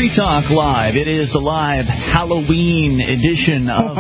Free Talk Live. It is the live Halloween edition of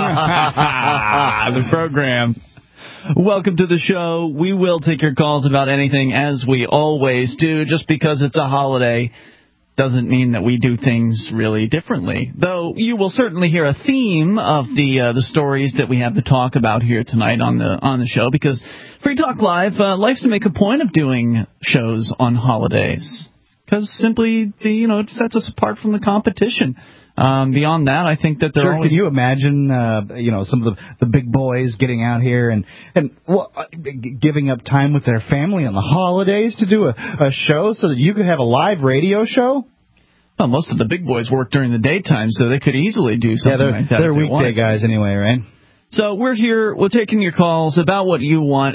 the program. Welcome to the show. We will take your calls about anything, as we always do. Just because it's a holiday doesn't mean that we do things really differently. Though you will certainly hear a theme of the stories that we have to talk about here tonight on the show, because Free Talk Live likes to make a point of doing shows on holidays. Because simply, it sets us apart from the competition. Beyond that, I think that Sure, can you imagine, some of the big boys getting out here and giving up time with their family on the holidays to do a show so that you could have a live radio show? Well, most of the big boys work during the daytime, so they could easily do something like that. They're weekday guys anyway, right? So we're here. We're taking your calls about what you want.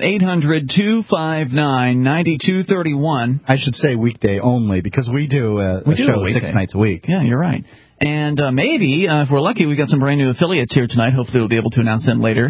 800-259-9231. I should say weekday only, because we do a show 6 nights a week. Yeah, you're right. And maybe, if we're lucky, we've got some brand new affiliates here tonight. Hopefully we'll be able to announce them later.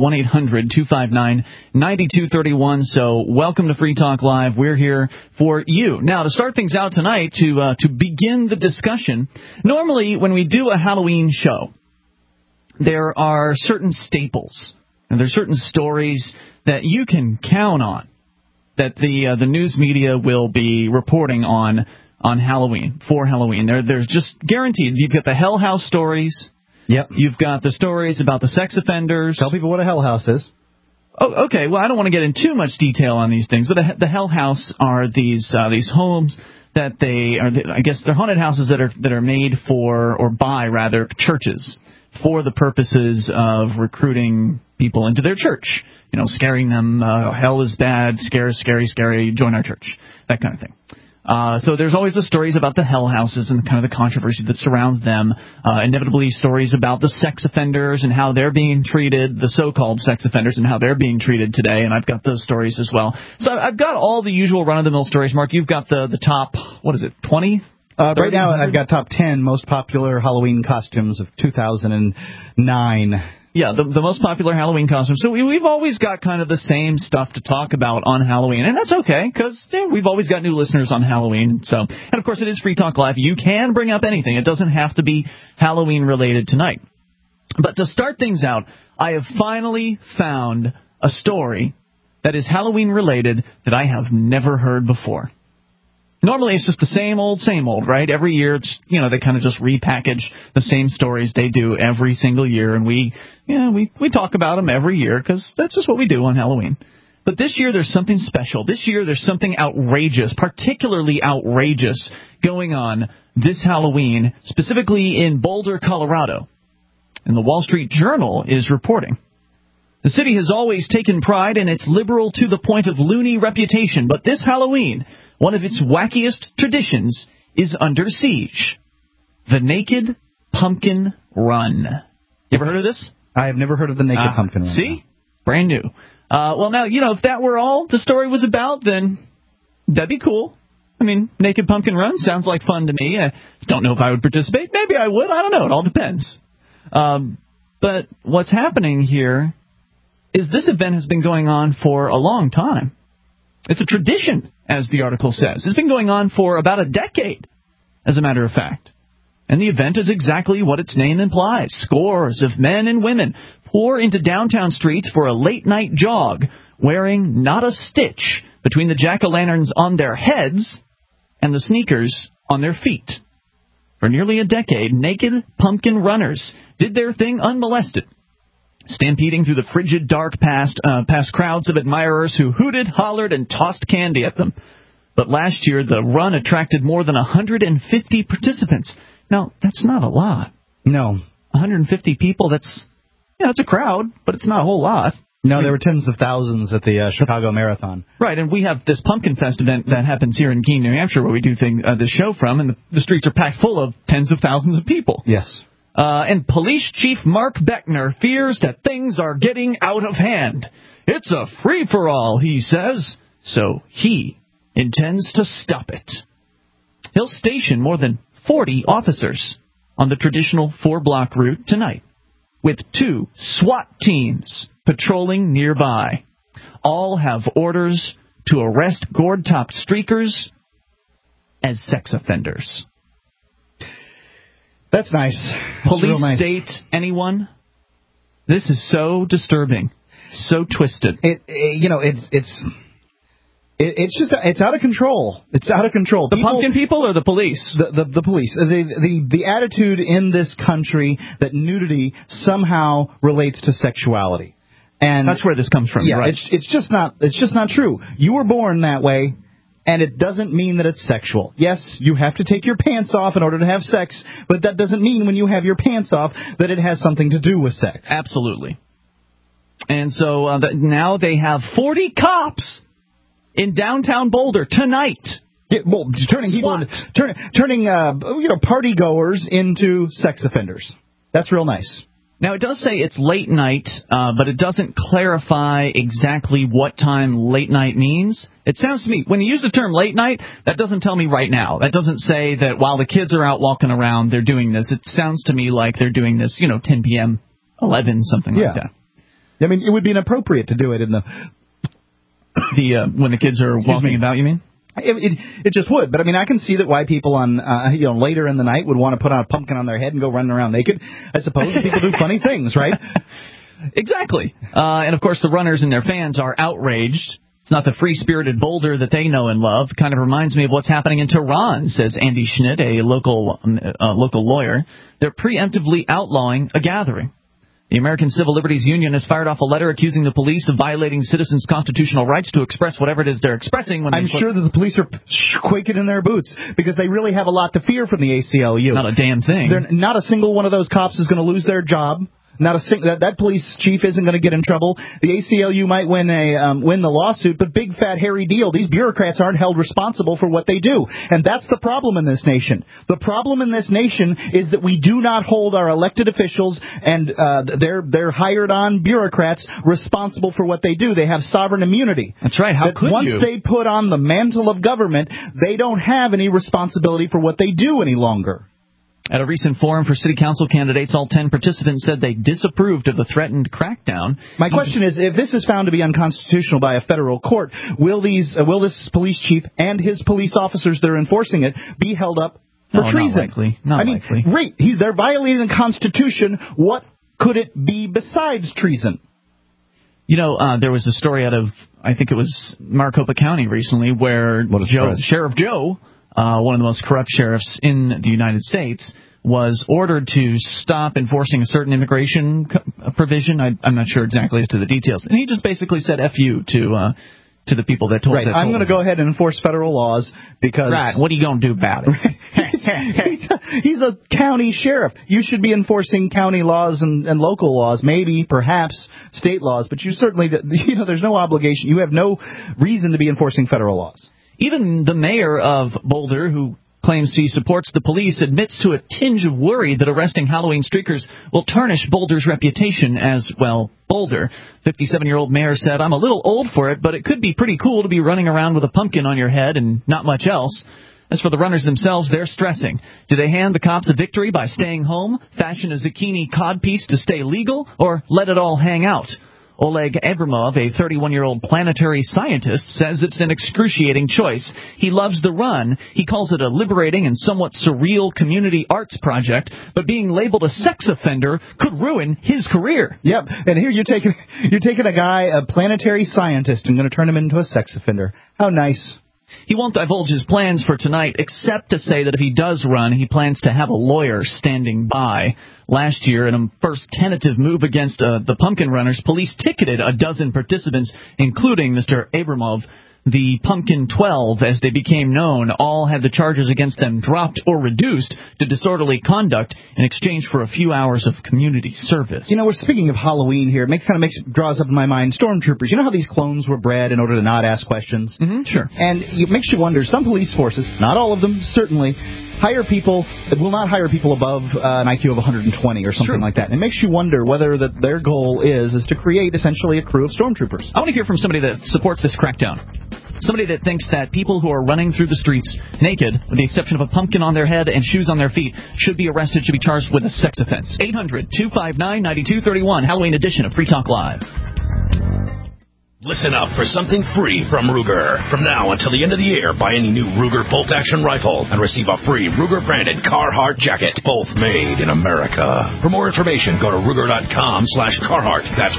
1-800-259-9231. So welcome to Free Talk Live. We're here for you. Now, to start things out tonight, to begin the discussion, normally when we do a Halloween show, there are certain staples, and there's certain stories that you can count on that the news media will be reporting on Halloween, for Halloween. There's just guaranteed. You've got the Hell House stories. Yep. You've got the stories about the sex offenders. Tell people what a Hell House is. Oh, okay. Well, I don't want to get in too much detail on these things, but the Hell House are these homes that I guess they're haunted houses that are made for, or by rather, churches, for the purposes of recruiting people into their church. Scaring them, hell is bad, scary, join our church, that kind of thing. So there's always the stories about the hell houses and kind of the controversy that surrounds them. Inevitably, stories about the sex offenders and how they're being treated, the so-called sex offenders and how they're being treated today. And I've got those stories as well. So I've got all the usual run-of-the-mill stories. Mark, you've got the top, 20? Right now, I've got top 10 most popular Halloween costumes of 2009. Yeah, the most popular Halloween costumes. So we've always got kind of the same stuff to talk about on Halloween, and that's okay, because we've always got new listeners on Halloween. And of course, it is Free Talk Live. You can bring up anything. It doesn't have to be Halloween-related tonight. But to start things out, I have finally found a story that is Halloween-related that I have never heard before. Normally, it's just the same old, right? Every year, it's, they kind of just repackage the same stories they do every single year, and we talk about them every year because that's just what we do on Halloween. But this year, there's something special. This year, there's something outrageous, particularly outrageous, going on this Halloween, specifically in Boulder, Colorado. And the Wall Street Journal is reporting. The city has always taken pride in its liberal to the point of loony reputation, but this Halloween, one of its wackiest traditions is under siege. The Naked Pumpkin Run. You ever heard of this? I have never heard of the Naked Pumpkin Run. See? Brand new. Well, now, if that were all the story was about, then that'd be cool. I mean, Naked Pumpkin Run sounds like fun to me. I don't know if I would participate. Maybe I would. I don't know. It all depends. But what's happening here is this event has been going on for a long time. It's a tradition, as the article says. It's been going on for about a decade, as a matter of fact. And the event is exactly what its name implies. Scores of men and women pour into downtown streets for a late-night jog, wearing not a stitch between the jack-o'-lanterns on their heads and the sneakers on their feet. For nearly a decade, naked pumpkin runners did their thing unmolested, stampeding through the frigid dark past crowds of admirers who hooted, hollered, and tossed candy at them. But last year, the run attracted more than 150 participants. Now, that's not a lot. No. 150 people, it's a crowd, but it's not a whole lot. No, there were tens of thousands at the Chicago Marathon. Right, and we have this Pumpkin Fest event that happens here in Keene, New Hampshire, where we do the show from, and the streets are packed full of tens of thousands of people. Yes. And Police Chief Mark Beckner fears that things are getting out of hand. It's a free-for-all, he says, so he intends to stop it. He'll station more than 40 officers on the traditional 4-block route tonight, with 2 SWAT teams patrolling nearby. All have orders to arrest gourd-topped streakers as sex offenders. That's nice. That's Police real nice. date anyone? This is so disturbing, so twisted. It's out of control. It's out of control. The pumpkin people or the police? The police. The attitude in this country that nudity somehow relates to sexuality. And that's where this comes from. Yeah, right. It's just not true. You were born that way, and it doesn't mean that it's sexual. Yes, you have to take your pants off in order to have sex, but that doesn't mean when you have your pants off that it has something to do with sex. Absolutely. And so now they have 40 cops in downtown Boulder tonight. Yeah, well, turning party goers into sex offenders. That's real nice. Now, it does say it's late night, but it doesn't clarify exactly what time late night means. It sounds to me, when you use the term late night, that doesn't tell me right now. That doesn't say that while the kids are out walking around, they're doing this. It sounds to me like they're doing this, 10 p.m., 11, something like that. I mean, it would be inappropriate to do it in the when the kids are walking about, you mean? It just would, but I mean, I can see that why people on later in the night would want to put on a pumpkin on their head and go running around naked. I suppose people do funny things, right? Exactly. And of course, the runners and their fans are outraged. It's not the free-spirited Boulder that they know and love. Kind of reminds me of what's happening in Tehran, says Andy Schnitt, a local lawyer. They're preemptively outlawing a gathering. The American Civil Liberties Union has fired off a letter accusing the police of violating citizens' constitutional rights to express whatever it is they're expressing. I'm sure that the police are quaking in their boots because they really have a lot to fear from the ACLU. Not a damn thing. Not a single one of those cops is going to lose their job. Not that police chief isn't going to get in trouble. The ACLU might win the lawsuit, but big fat hairy deal. These bureaucrats aren't held responsible for what they do, and that's the problem in this nation. The problem in this nation is that we do not hold our elected officials and their hired on bureaucrats responsible for what they do. They have sovereign immunity. That's right. How could you? Once they put on the mantle of government, they don't have any responsibility for what they do any longer. At a recent forum for city council candidates, all 10 participants said they disapproved of the threatened crackdown. My question is, if this is found to be unconstitutional by a federal court, will this police chief and his police officers that are enforcing it be held up for treason? Not likely. Right. They're violating the Constitution. What could it be besides treason? There was a story out of, I think it was Maricopa County recently, where Sheriff Joe, one of the most corrupt sheriffs in the United States, was ordered to stop enforcing a certain immigration provision. I'm not sure exactly as to the details. And he just basically said F you to the people that told him. Right, I'm going to go ahead and enforce federal laws because... Right, what are you going to do about it? He's a county sheriff. You should be enforcing county laws and local laws, maybe, perhaps, state laws, but you certainly, there's no obligation. You have no reason to be enforcing federal laws. Even the mayor of Boulder, who claims he supports the police, admits to a tinge of worry that arresting Halloween streakers will tarnish Boulder's reputation as, Boulder. 57-year-old mayor said, "I'm a little old for it, but it could be pretty cool to be running around with a pumpkin on your head and not much else." As for the runners themselves, they're stressing. Do they hand the cops a victory by staying home, fashion a zucchini codpiece to stay legal, or let it all hang out? Oleg Abramov, a 31-year-old planetary scientist, says it's an excruciating choice. He loves the run. He calls it a liberating and somewhat surreal community arts project, but being labeled a sex offender could ruin his career. Yep, and here you're taking a guy, a planetary scientist, and going to turn him into a sex offender. How nice. He won't divulge his plans for tonight, except to say that if he does run, he plans to have a lawyer standing by. Last year, in a first tentative move against the Pumpkin Runners, police ticketed a dozen participants, including Mr. Abramov. The Pumpkin 12, as they became known, all had the charges against them dropped or reduced to disorderly conduct in exchange for a few hours of community service. We're speaking of Halloween here. It draws up in my mind stormtroopers. You know how these clones were bred in order to not ask questions? Mm-hmm, sure. And it makes you wonder, some police forces, not all of them, certainly, will not hire people above an IQ of 120 or something like that. And it makes you wonder whether their goal is to create essentially a crew of stormtroopers. I want to hear from somebody that supports this crackdown. Somebody that thinks that people who are running through the streets naked, with the exception of a pumpkin on their head and shoes on their feet, should be arrested, should be charged with a sex offense. 800-259-9231, Halloween edition of Free Talk Live. Listen up for something free from Ruger. From now until the end of the year, buy any new Ruger bolt-action rifle and receive a free Ruger-branded Carhartt jacket, both made in America. For more information, go to Ruger.com/Carhartt. That's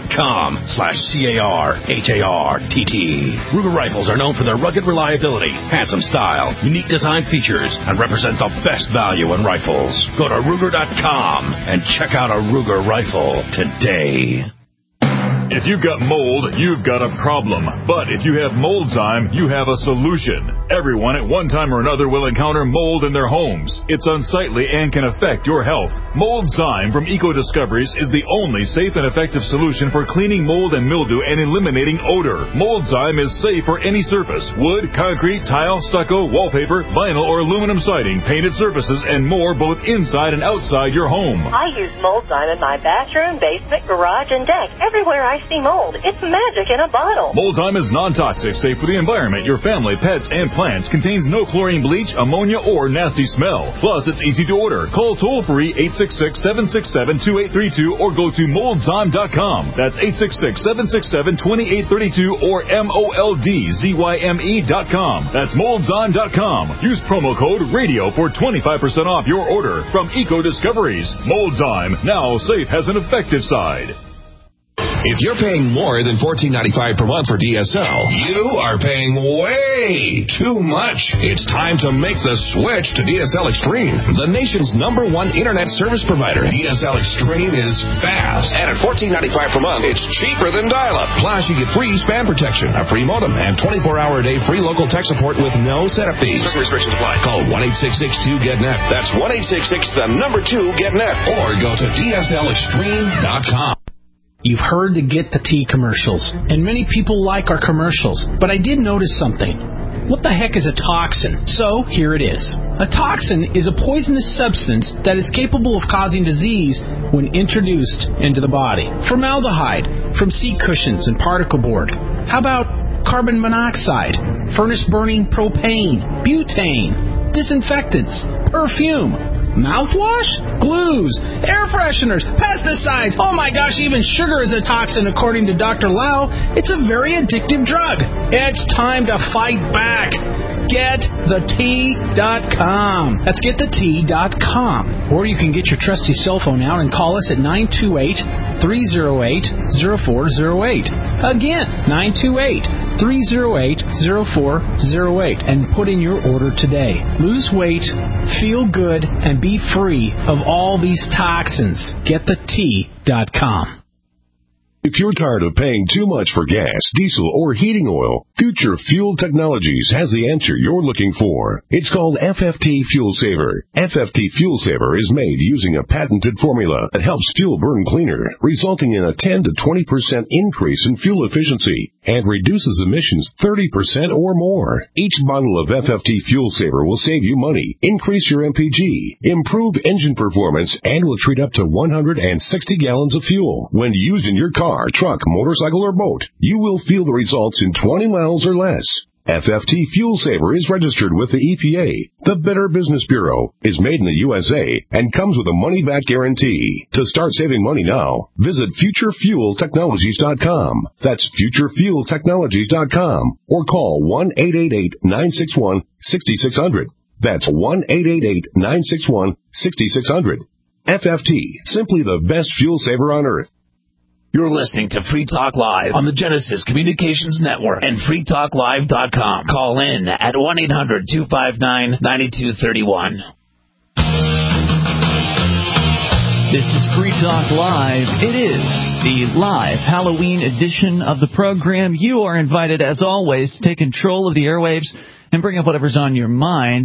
Ruger.com/CARHARTT. Ruger rifles are known for their rugged reliability, handsome style, unique design features, and represent the best value in rifles. Go to Ruger.com and check out a Ruger rifle today. If you've got mold, you've got a problem. But if you have Moldzyme, you have a solution. Everyone at one time or another will encounter mold in their homes. It's unsightly and can affect your health. Moldzyme from Eco Discoveries is the only safe and effective solution for cleaning mold and mildew and eliminating odor. Moldzyme is safe for any surface: wood, concrete, tile, stucco, wallpaper, vinyl or aluminum siding, painted surfaces, and more, both inside and outside your home. I use Moldzyme in my bathroom, basement, garage, and deck. Everywhere I see mold, it's magic in a bottle. Moldzyme is non-toxic, safe for the environment, your family, pets, and plants. Contains no chlorine, bleach, ammonia, or nasty smell. Plus, it's easy to order. Call toll-free 866-767-2832 or go to Moldzyme.com. That's 866-767-2832 or MOLDZYME.com. That's Moldzyme.com. Use promo code RADIO for 25% off your order from Eco Discoveries. Moldzyme, now safe has an effective side. If you're paying more than $14.95 per month for DSL, you are paying way too much. It's time to make the switch to DSL Extreme, the nation's #1 internet service provider. DSL Extreme is fast, and at $14.95 per month, it's cheaper than dial-up. Plus, you get free spam protection, a free modem, and 24-hour-a-day free local tech support with no setup fees. Certain restrictions apply. Call 1-866-2-GET-NET. That's 1-866-2-GET-NET. Or go to DSLExtreme.com. You've heard the Get the Tea commercials, and many people like our commercials, but I did notice something. What the heck is a toxin? So, here it is. A toxin is a poisonous substance that is capable of causing disease when introduced into the body. Formaldehyde from seat cushions and particle board. How about carbon monoxide, furnace-burning propane, butane, disinfectants, perfume, mouthwash, glues, air fresheners, pesticides. Oh my gosh, even sugar is a toxin according to Dr. Lau. It's a very addictive drug. It's time to fight back. GetTheTea.com. That's GetTheTea.com. Or you can get your trusty cell phone out and call us at 928-308-0408. Again, 928-308-0408. And put in your order today. Lose weight, feel good, and be free of all these toxins. GetTheTea.com. If you're tired of paying too much for gas, diesel, or heating oil, Future Fuel Technologies has the answer you're looking for. It's called FFT Fuel Saver. FFT Fuel Saver is made using a patented formula that helps fuel burn cleaner, resulting in a 10 to 20% increase in fuel efficiency and reduces emissions 30% or more. Each bottle of FFT Fuel Saver will save you money, increase your MPG, improve engine performance, and will treat up to 160 gallons of fuel. When used in your car, truck, motorcycle, or boat, you will feel the results in 20 miles or less. FFT Fuel Saver is registered with the EPA. The Better Business Bureau is made in the USA and comes with a money-back guarantee. To start saving money now, visit FutureFuelTechnologies.com. That's FutureFuelTechnologies.com. Or call 1-888-961-6600. That's 1-888-961-6600. FFT, simply the best fuel saver on earth. You're listening to Free Talk Live on the Genesis Communications Network and freetalklive.com. Call in at 1-800-259-9231. This is Free Talk Live. It is the live Halloween edition of the program. You are invited, as always, to take control of the airwaves and bring up whatever's on your mind.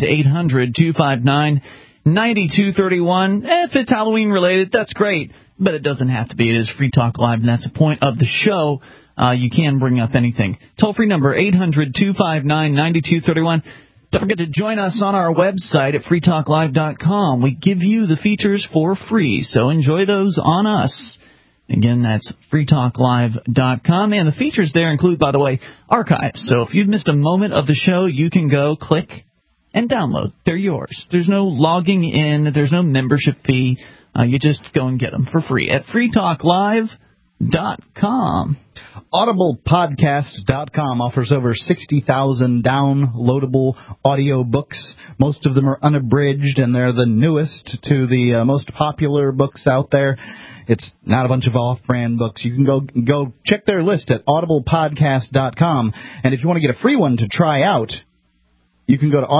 800-259-9231. If it's Halloween related, that's great. But it doesn't have to be. It is Free Talk Live, and that's the point of the show. You can bring up anything. Toll-free number, 800-259-9231. Don't forget to join us on our website at freetalklive.com. We give you the features for free, so enjoy those on us. Again, that's freetalklive.com. And the features there include, by the way, archives. So if you've missed a moment of the show, you can go click and download. They're yours. There's no logging in. There's no membership fee. You just go and get them for free at freetalklive.com. AudiblePodcast.com offers over 60,000 downloadable audio books. Most of them are unabridged, and they're the newest to the most popular books out there. It's not a bunch of off-brand books. You can go check their list at AudiblePodcast.com. And if you want to get a free one to try out, you can go to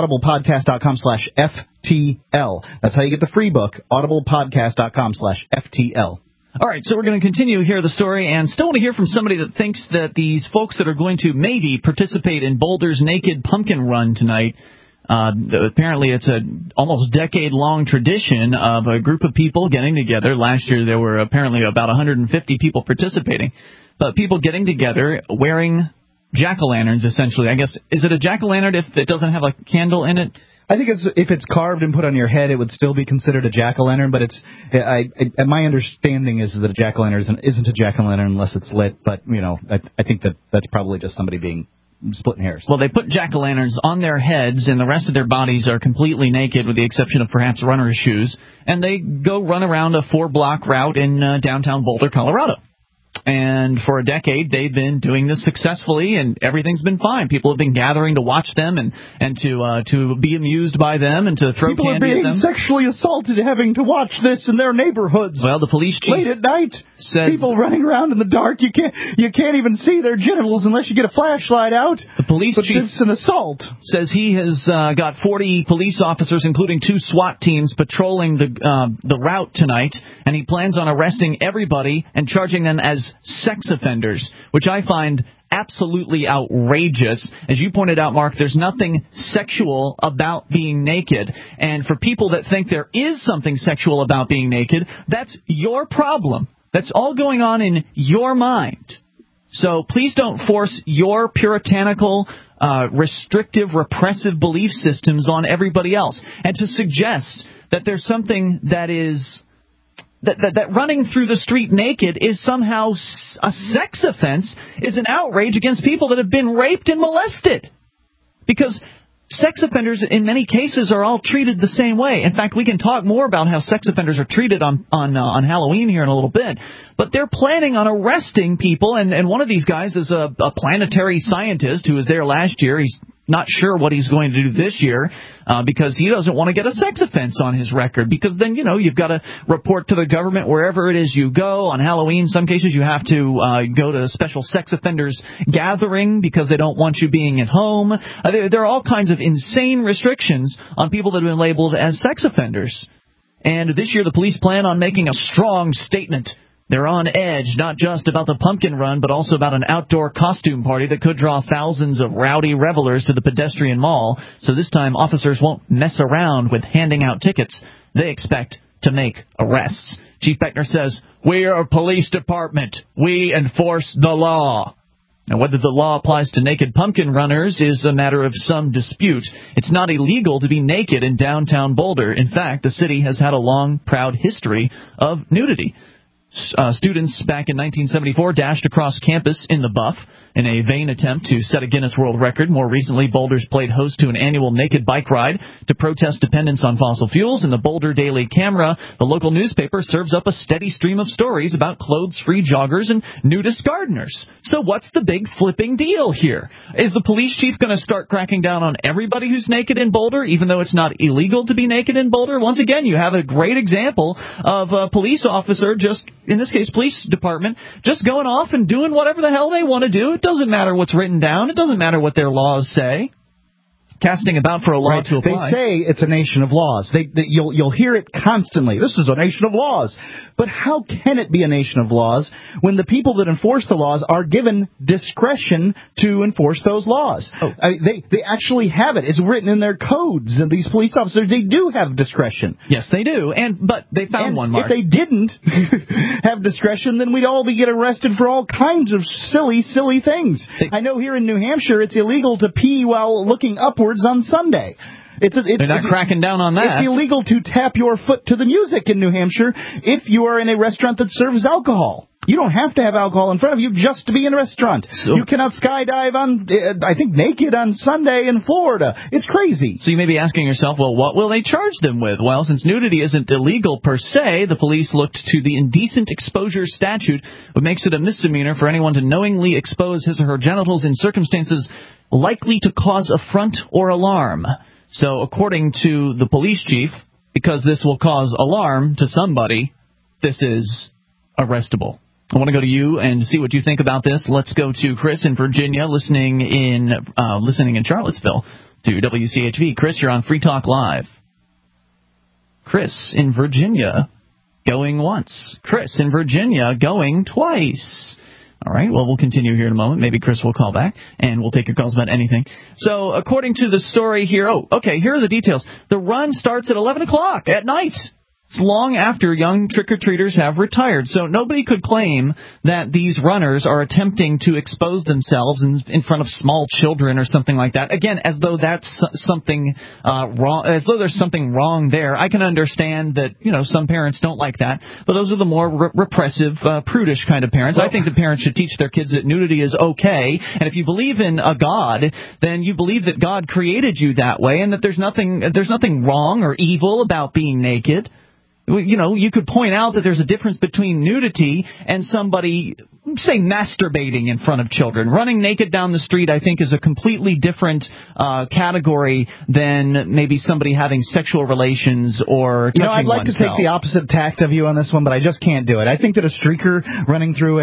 audiblepodcast.com/FTL. That's how you get the free book, audiblepodcast.com/FTL. All right, so we're going to continue here the story, and still want to hear from somebody that thinks that these folks that are going to maybe participate in Boulder's Naked Pumpkin Run tonight, apparently it's a almost decade-long tradition of a group of people getting together. Last year there were apparently about 150 people participating, but people getting together wearing jack-o'-lanterns, essentially. I guess, is it a jack-o'-lantern if it doesn't have a candle in it? I think if it's carved and put on your head, it would still be considered a jack-o'-lantern, but my understanding is that a jack-o'-lantern isn't a jack-o'-lantern unless it's lit, but, I think that's probably just somebody being splitting hairs. Well, they put jack-o'-lanterns on their heads, and the rest of their bodies are completely naked with the exception of perhaps runner's shoes, and they go run around a 4-block route in downtown Boulder, Colorado. And for a decade, they've been doing this successfully, and everything's been fine. People have been gathering to watch them and to be amused by them and to throw candy at them. People are being sexually assaulted having to watch this in their neighborhoods. Well, the police chief late at night, says people running around in the dark. You can't even see their genitals unless you get a flashlight out. The police chief, it's an assault. Says he has got 40 police officers, including 2 SWAT teams, patrolling the route tonight, and he plans on arresting everybody and charging them as sex offenders, which I find absolutely outrageous. As you pointed out, Mark, there's nothing sexual about being naked. And for people that think there is something sexual about being naked, that's your problem. That's all going on in your mind. So please don't force your puritanical, restrictive, repressive belief systems on everybody else. And to suggest that there's something that is... That running through the street naked is somehow a sex offense is an outrage against people that have been raped and molested. Because sex offenders, in many cases, are all treated the same way. In fact, we can talk more about how sex offenders are treated on Halloween here in a little bit. But they're planning on arresting people, and one of these guys is a planetary scientist who was there last year. He's not sure what he's going to do this year because he doesn't want to get a sex offense on his record, because then, you've got to report to the government wherever it is you go. On Halloween, some cases you have to go to a special sex offenders gathering because they don't want you being at home. There are all kinds of insane restrictions on people that have been labeled as sex offenders. And this year the police plan on making a strong statement. They're on edge, not just about the pumpkin run, but also about an outdoor costume party that could draw thousands of rowdy revelers to the pedestrian mall. So this time, officers won't mess around with handing out tickets. They expect to make arrests. Chief Beckner says, "We are a police department. We enforce the law." Now, whether the law applies to naked pumpkin runners is a matter of some dispute. It's not illegal to be naked in downtown Boulder. In fact, the city has had a long, proud history of nudity. Students back in 1974 dashed across campus in the buff in a vain attempt to set a Guinness World Record. More recently, Boulder's played host to an annual naked bike ride to protest dependence on fossil fuels. And the Boulder Daily Camera, the local newspaper, serves up a steady stream of stories about clothes-free joggers and nudist gardeners. So what's the big flipping deal here? Is the police chief going to start cracking down on everybody who's naked in Boulder, even though it's not illegal to be naked in Boulder? Once again, you have a great example of a police officer, just in this case, police department, just going off and doing whatever the hell they want to do. It doesn't matter what's written down. It doesn't matter what their laws say. Casting about for a law to apply. They say it's a nation of laws. You'll hear it constantly. This is a nation of laws. But how can it be a nation of laws when the people that enforce the laws are given discretion to enforce those laws? They actually have it. It's written in their codes. And these police officers, they do have discretion. Yes, they do. But they found one, Mark. If they didn't have discretion, then we'd all be getting arrested for all kinds of silly things. I know here in New Hampshire it's illegal to pee while looking upwards on Sunday. They're not cracking down on that. It's illegal to tap your foot to the music in New Hampshire if you are in a restaurant that serves alcohol. You don't have to have alcohol in front of you just to be in a restaurant. So, you cannot skydive on, I think, naked on Sunday in Florida. It's crazy. So you may be asking yourself, well, what will they charge them with? Well, since nudity isn't illegal per se, the police looked to the indecent exposure statute, which makes it a misdemeanor for anyone to knowingly expose his or her genitals in circumstances likely to cause affront or alarm. So according to the police chief, because this will cause alarm to somebody, this is arrestable. I want to go to you and see what you think about this. Let's go to Chris in Virginia, listening in Charlottesville to WCHV. Chris, you're on Free Talk Live. Chris in Virginia, going once. Chris in Virginia, going twice. All right, well, we'll continue here in a moment. Maybe Chris will call back, and we'll take your calls about anything. So according to the story here, here are the details. The run starts at 11 o'clock at night. It's long after young trick-or-treaters have retired, so nobody could claim that these runners are attempting to expose themselves in front of small children or something like that. Again, as though that's something wrong, as though there's something wrong there. I can understand that, some parents don't like that, but those are the more repressive, prudish kind of parents. I think that parents should teach their kids that nudity is okay, and if you believe in a God, then you believe that God created you that way, and that there's nothing wrong or evil about being naked. You could point out that there's a difference between nudity and somebody, say, masturbating in front of children. Running naked down the street, I think, is a completely different category than maybe somebody having sexual relations or touching I'd like oneself. to take the opposite tact of you on this one, but I just can't do it. I think that a streaker running through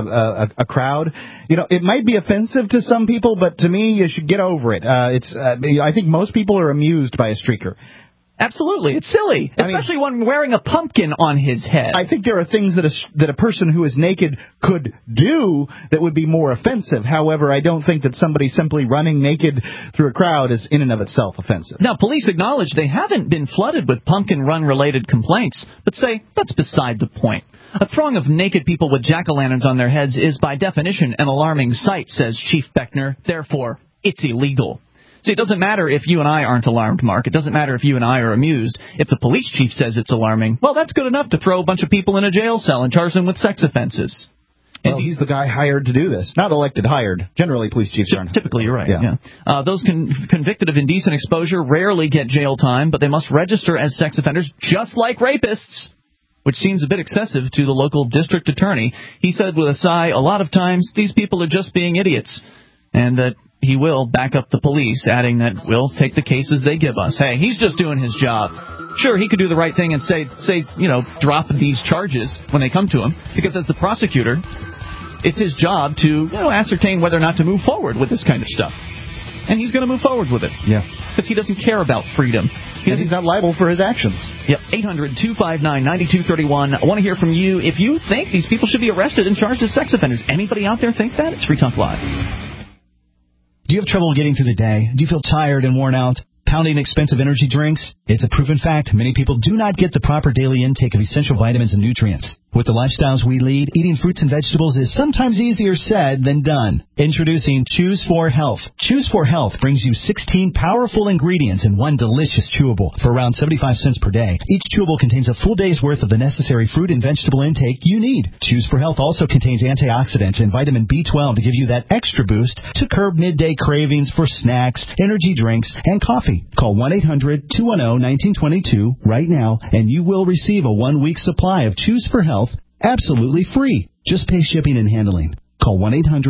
a crowd, it might be offensive to some people, but to me, you should get over it. I think most people are amused by a streaker. Absolutely. It's silly, especially one wearing a pumpkin on his head. I think there are things that a person who is naked could do that would be more offensive. However, I don't think that somebody simply running naked through a crowd is in and of itself offensive. Now, police acknowledge they haven't been flooded with pumpkin run-related complaints, but say that's beside the point. A throng of naked people with jack-o'-lanterns on their heads is by definition an alarming sight, says Chief Beckner. Therefore, it's illegal. See, it doesn't matter if you and I aren't alarmed, Mark. It doesn't matter if you and I are amused. If the police chief says it's alarming, well, that's good enough to throw a bunch of people in a jail cell and charge them with sex offenses. Well, he's the guy hired to do this. Not elected, hired. Generally, police chiefs aren't. Typically, you're right. Yeah. Those convicted of indecent exposure rarely get jail time, but they must register as sex offenders, just like rapists, which seems a bit excessive to the local district attorney. He said with a sigh, a lot of times these people are just being idiots, and that he will back up the police, adding that we'll take the cases they give us. Hey, he's just doing his job. Sure, he could do the right thing and say, drop these charges when they come to him, because as the prosecutor, it's his job to, ascertain whether or not to move forward with this kind of stuff. And he's going to move forward with it. Yeah. Because he doesn't care about freedom. He's not liable for his actions. Yep. 800-259-9231. I want to hear from you if you think these people should be arrested and charged as sex offenders. Anybody out there think that? It's Free Talk Live. Do you have trouble getting through the day? Do you feel tired and worn out? Pounding expensive energy drinks? It's a proven fact many people do not get the proper daily intake of essential vitamins and nutrients. With the lifestyles we lead, eating fruits and vegetables is sometimes easier said than done. Introducing Choose 4 Health. Choose 4 Health brings you 16 powerful ingredients in one delicious chewable for around 75 cents per day. Each chewable contains a full day's worth of the necessary fruit and vegetable intake you need. Choose 4 Health also contains antioxidants and vitamin B12 to give you that extra boost to curb midday cravings for snacks, energy drinks, and coffee. Call 1-800-210-1922 right now, and you will receive a 1-week supply of Choose 4 Health absolutely free. Just pay shipping and handling. Call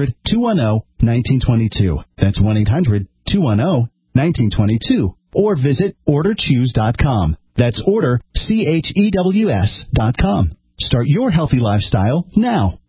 1-800-210-1922. That's 1-800-210-1922. Or visit orderchoose.com. That's orderchews.com. Start your healthy lifestyle now.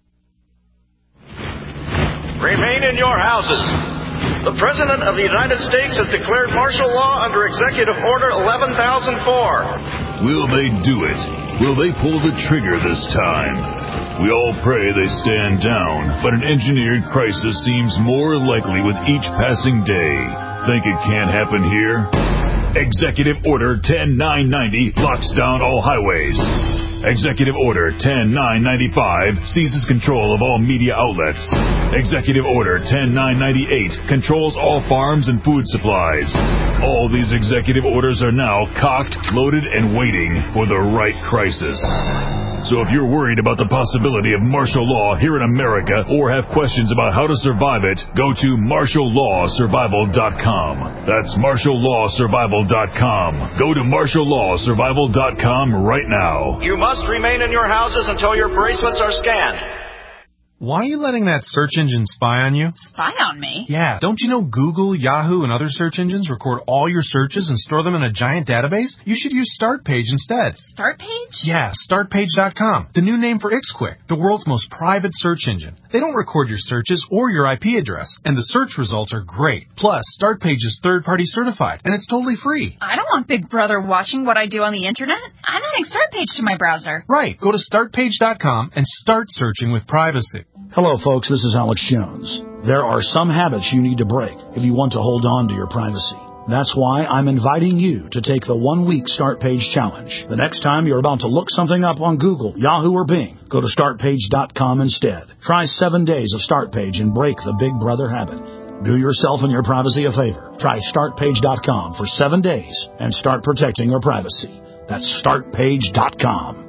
Remain in your houses. The President of the United States has declared martial law under Executive Order 11,004. Will they do it? Will they pull the trigger this time? We all pray they stand down, but an engineered crisis seems more likely with each passing day. Think it can't happen here? Executive Order 10990 locks down all highways. Executive Order 10995 seizes control of all media outlets. Executive Order 10998 controls all farms and food supplies. All these executive orders are now cocked, loaded, and waiting for the right crisis. So if you're worried about the possibility of martial law here in America or have questions about how to survive it, go to martiallawsurvival.com. That's martiallawsurvival.com. Go to martiallawsurvival.com right now. You must remain in your houses until your bracelets are scanned. Why are you letting that search engine spy on you? Spy on me? Yeah, don't you know Google, Yahoo, and other search engines record all your searches and store them in a giant database? You should use StartPage instead. StartPage? Yeah, StartPage.com, the new name for Ixquick, the world's most private search engine. They don't record your searches or your IP address, and the search results are great. Plus, StartPage is third-party certified, and it's totally free. I don't want Big Brother watching what I do on the internet. I'm adding StartPage to my browser. Right, go to StartPage.com and start searching with privacy. Hello, folks. This is Alex Jones. There are some habits you need to break if you want to hold on to your privacy. That's why I'm inviting you to take the 1-week StartPage challenge. The next time you're about to look something up on Google, Yahoo, or Bing, go to StartPage.com instead. Try 7 days of StartPage and break the Big Brother habit. Do yourself and your privacy a favor. Try StartPage.com for 7 days and start protecting your privacy. That's StartPage.com.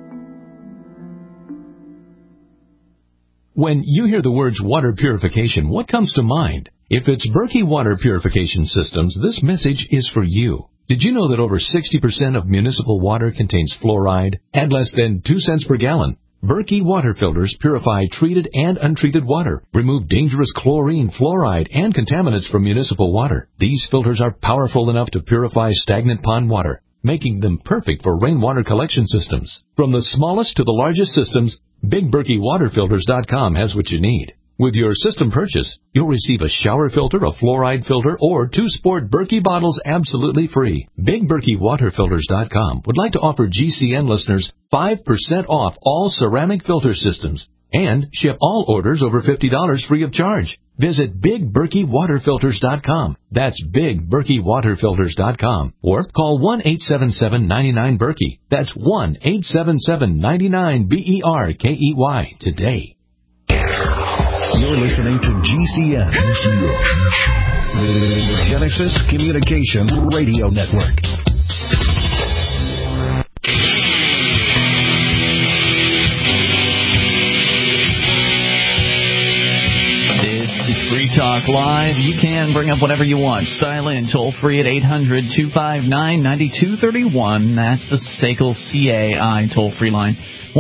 When you hear the words water purification, what comes to mind? If it's Berkey Water Purification Systems, this message is for you. Did you know that over 60% of municipal water contains fluoride and less than 2 cents per gallon? Berkey water filters purify treated and untreated water, remove dangerous chlorine, fluoride, and contaminants from municipal water. These filters are powerful enough to purify stagnant pond water, making them perfect for rainwater collection systems. From the smallest to the largest systems, BigBerkeyWaterFilters.com has what you need. With your system purchase, you'll receive a shower filter, a fluoride filter, or 2 sport Berkey bottles absolutely free. BigBerkeyWaterFilters.com would like to offer GCN listeners 5% off all ceramic filter systems and ship all orders over $50 free of charge. Visit BigBerkeyWaterFilters.com. That's BigBerkeyWaterFilters.com. Or call 1-877-99-BERKEY. That's 1-877-99-BERKEY today. You're listening to GCN. The Genesis Communication Radio Network. Free Talk Live. You can bring up whatever you want. Dial in toll free at 800-259-9231. That's the SACL CAI toll free line.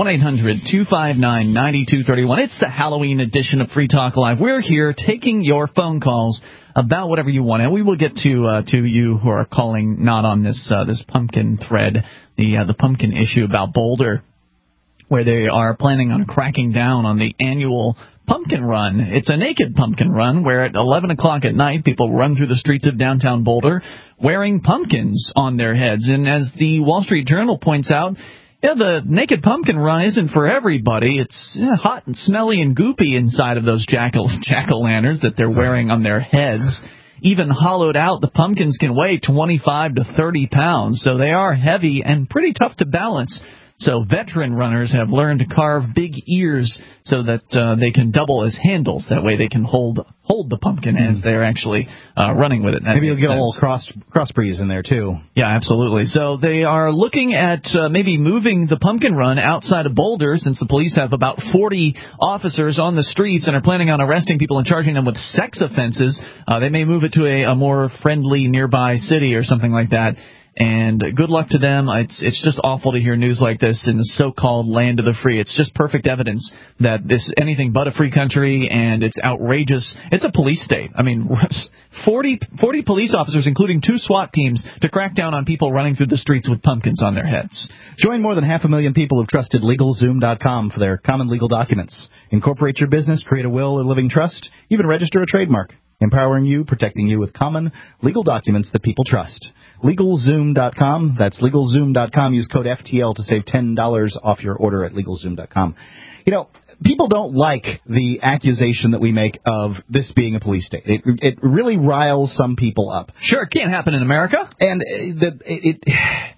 1-800-259-9231. It's the Halloween edition of Free Talk Live. We're here taking your phone calls about whatever you want, and we will get to you who are calling not on this pumpkin thread, the pumpkin issue about Boulder, where they are planning on cracking down on the annual pumpkin run. It's a naked pumpkin run where at 11 o'clock at night people run through the streets of downtown Boulder wearing pumpkins on their heads. And as the Wall Street Journal points out, the naked pumpkin run isn't for everybody. It's hot and smelly and goopy inside of those jack-o'-lanterns that they're wearing on their heads. Even hollowed out, the pumpkins can weigh 25 to 30 pounds, so they are heavy and pretty tough to balance. So veteran runners have learned to carve big ears so that they can double as handles. That way they can hold the pumpkin as they're actually running with it. Maybe you'll get a little cross breeze in there, too. Yeah, absolutely. So they are looking at maybe moving the pumpkin run outside of Boulder, since the police have about 40 officers on the streets and are planning on arresting people and charging them with sex offenses. They may move it to a more friendly nearby city or something like that. And good luck to them. It's just awful to hear news like this in the so-called land of the free. It's just perfect evidence that this is anything but a free country, and it's outrageous. It's a police state. I mean, 40 police officers, including 2 SWAT teams, to crack down on people running through the streets with pumpkins on their heads. Join more than 500,000 people who've trusted LegalZoom.com for their common legal documents. Incorporate your business, create a will or living trust, even register a trademark. Empowering you, protecting you with common legal documents that people trust. LegalZoom.com. That's LegalZoom.com. Use code FTL to save $10 off your order at LegalZoom.com. You know, people don't like the accusation that we make of this being a police state. It really riles some people up. Sure, it can't happen in America. And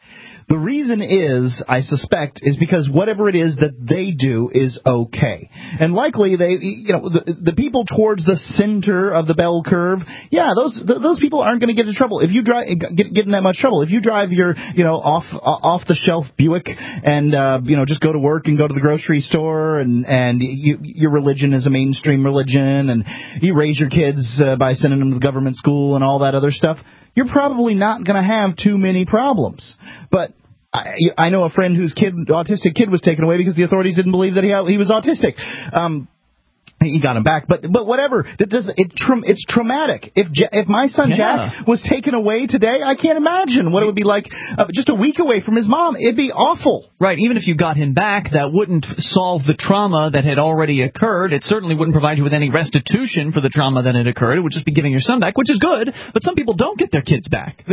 The reason is, I suspect, is because whatever it is that they do is okay. And likely the people towards the center of the bell curve, those people aren't going to get in trouble. If you get in that much trouble, if you drive your, off the shelf Buick and, just go to work and go to the grocery store and your religion is a mainstream religion and you raise your kids by sending them to the government school and all that other stuff, you're probably not going to have too many problems. But I know a friend whose autistic kid was taken away because the authorities didn't believe that he was autistic. He got him back, but whatever. It's traumatic. If my son Jack was taken away today, I can't imagine what it would be like just a week away from his mom. It'd be awful. Right. Even if you got him back, that wouldn't solve the trauma that had already occurred. It certainly wouldn't provide you with any restitution for the trauma that had occurred. It would just be giving your son back, which is good. But some people don't get their kids back.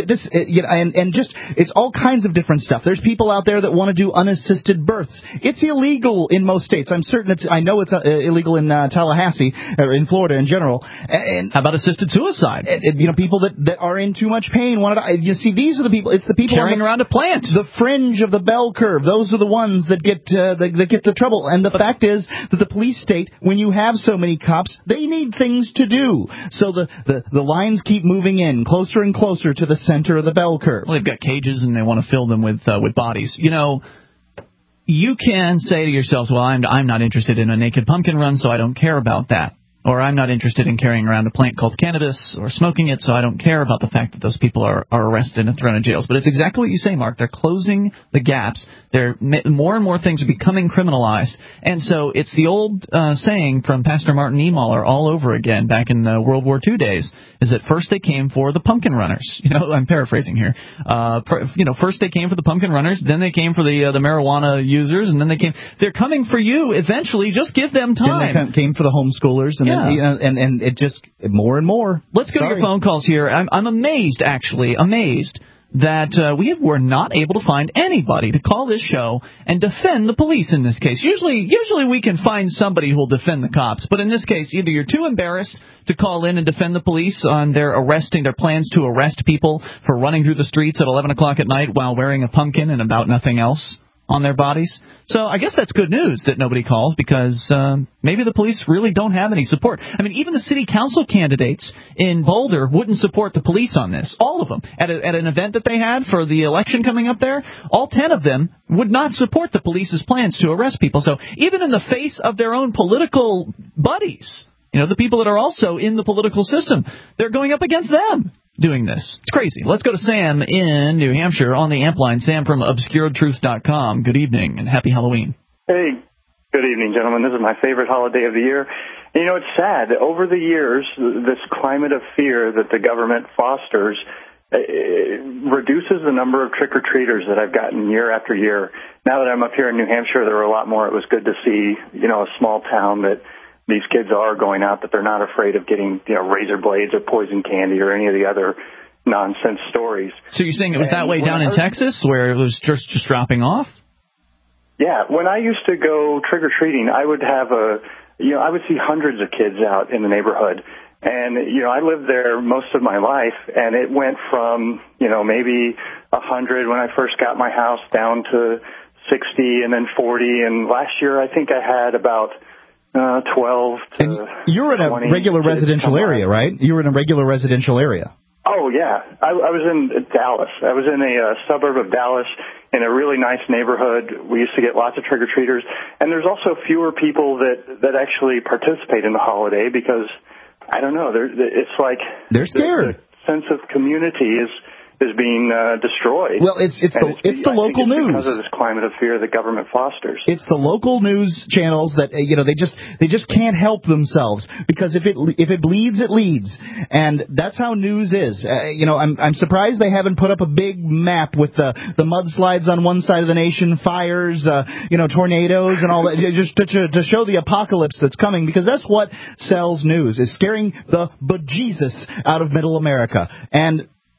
It's all kinds of different stuff. There's people out there that want to do unassisted births. It's illegal in most states. I know it's illegal in Tallahassee or in Florida in general. And how about assisted suicide? People that are in too much pain want to. You see, these are the people. It's the people carrying around a plant. The fringe of the bell curve. Those are the ones that get the trouble. And the fact is that the police state, when you have so many cops, they need things to do. So the lines keep moving in closer and closer to the center of the bell curve. Well, they've got cages and they want to fill them with bodies. You can say to yourselves, well, I'm not interested in a naked pumpkin run, so I don't care about that. Or I'm not interested in carrying around a plant called cannabis or smoking it, so I don't care about the fact that those people are arrested and thrown in jails. But it's exactly what you say, Mark. They're closing the gaps. More and more things are becoming criminalized. And so it's the old saying from Pastor Martin Niemöller all over again back in the World War II days, is that first they came for the pumpkin runners. I'm paraphrasing here. First they came for the pumpkin runners, then they came for the marijuana users, and then they're coming for you eventually. Just give them time. Then they came for the homeschoolers, and it just more and more. Let's go to your phone calls here. I'm amazed that we were not able to find anybody to call this show and defend the police in this case. Usually we can find somebody who will defend the cops, but in this case, either you're too embarrassed to call in and defend the police on their plans to arrest people for running through the streets at 11 o'clock at night while wearing a pumpkin and about nothing else on their bodies. So I guess that's good news that nobody calls, because maybe the police really don't have any support. I mean, even the city council candidates in Boulder wouldn't support the police on this. All of them. At an event that they had for the election coming up there, all 10 of them would not support the police's plans to arrest people. So even in the face of their own political buddies, the people that are also in the political system, they're going up against them doing this. It's crazy. Let's go to Sam in New Hampshire on the amp line. Sam from obscuredtruth.com. Good evening and happy Halloween. Hey, good evening, gentlemen. This is my favorite holiday of the year. It's sad. Over the years, this climate of fear that the government fosters reduces the number of trick-or-treaters that I've gotten year after year. Now that I'm up here in New Hampshire, there were a lot more. It was good to see, a small town that these kids are going out, that they're not afraid of getting, razor blades or poison candy or any of the other nonsense stories. So you're saying it was that way down in Texas, where it was just dropping off? Yeah. When I used to go trick-or-treating, I would have I would see hundreds of kids out in the neighborhood. And, I lived there most of my life, and it went from, maybe 100 when I first got my house down to 60 and then 40. And last year, I think I had about 12 to and you're in a regular residential area, right? You were in a regular residential area. Oh, yeah. I was in Dallas. I was in a suburb of Dallas in a really nice neighborhood. We used to get lots of trick-or-treaters. And there's also fewer people that actually participate in the holiday because, I don't know, it's like they're scared. The sense of community is being destroyed. Well, it's the local news because of this climate of fear that government fosters. It's the local news channels that they just can't help themselves, because if it bleeds, it leads, and that's how news is. I'm surprised they haven't put up a big map with the mudslides on one side of the nation, fires, tornadoes and all that, just to show the apocalypse that's coming, because that's what sells news, is scaring the bejesus out of Middle America. And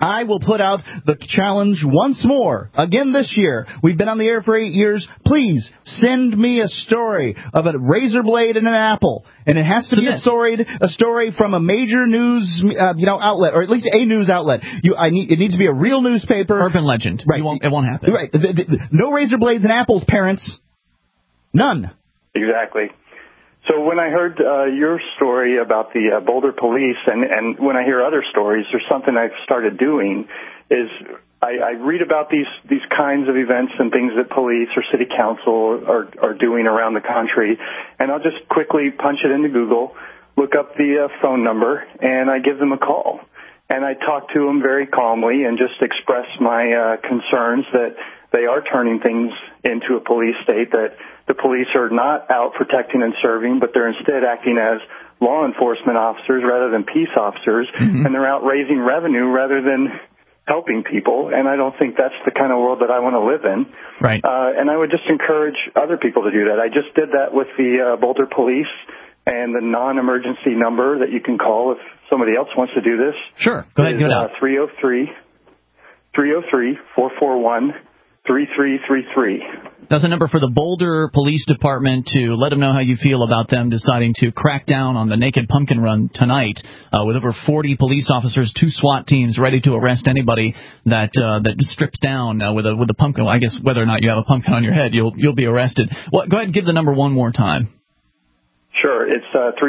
I will put out the challenge once more, again this year. We've been on the air for 8 years. Please send me a story of a razor blade and an apple. And it has to be a story from a major news outlet, or at least a news outlet. It needs to be a real newspaper. Urban legend. Right. It won't happen. Right. No razor blades and apples, parents. None. Exactly. So when I heard your story about the Boulder police, and when I hear other stories, there's something I've started doing is I read about these kinds of events and things that police or city council are doing around the country, and I'll just quickly punch it into Google, look up the phone number, and I give them a call. And I talk to them very calmly and just express my concerns that they are turning things into a police state, that the police are not out protecting and serving, but they're instead acting as law enforcement officers rather than peace officers, and they're out raising revenue rather than helping people, and I don't think that's the kind of world that I want to live in. Right. And I would just encourage other people to do that. I just did that with the Boulder police and the non-emergency number that you can call if somebody else wants to do this. Sure. Go ahead, give it out. 303-441-3333. That's a number for the Boulder Police Department to let them know how you feel about them deciding to crack down on the Naked Pumpkin Run tonight, with over 40 police officers, 2 SWAT teams ready to arrest anybody that strips down with a pumpkin. Well, I guess whether or not you have a pumpkin on your head, you'll be arrested. Well, go ahead and give the number one more time. Sure, it's